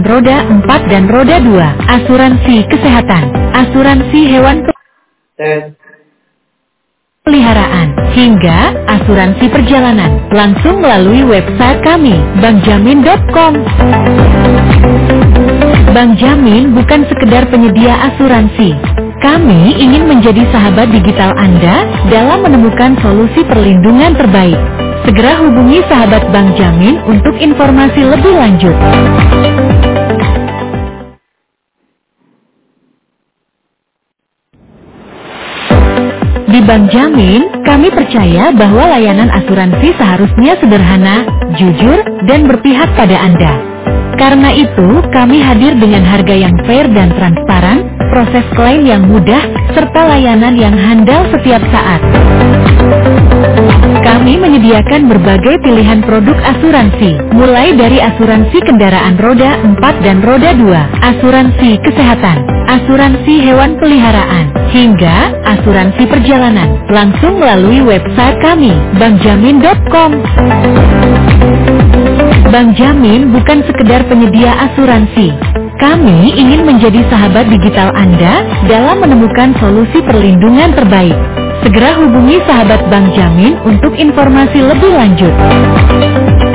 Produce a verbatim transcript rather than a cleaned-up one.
roda empat dan roda dua, asuransi kesehatan, asuransi hewan peliharaan, hingga asuransi perjalanan. Langsung melalui website kami, bank jamin dot com. Bank Jamin bukan sekedar penyedia asuransi. Kami ingin menjadi sahabat digital Anda dalam menemukan solusi perlindungan terbaik. Segera hubungi sahabat Bank Jamin untuk informasi lebih lanjut. Di Bank Jamin, kami percaya bahwa layanan asuransi seharusnya sederhana, jujur, dan berpihak pada Anda. Karena itu, kami hadir dengan harga yang fair dan transparan, proses klaim yang mudah, serta layanan yang handal setiap saat. Kami menyediakan berbagai pilihan produk asuransi, mulai dari asuransi kendaraan roda empat dan roda dua, asuransi kesehatan, asuransi hewan peliharaan, hingga asuransi perjalanan. Langsung melalui website kami, bank jamin dot com. Bank Jamin bukan sekedar penyedia asuransi. Kami ingin menjadi sahabat digital Anda dalam menemukan solusi perlindungan terbaik. Segera hubungi sahabat Bank Jamin untuk informasi lebih lanjut.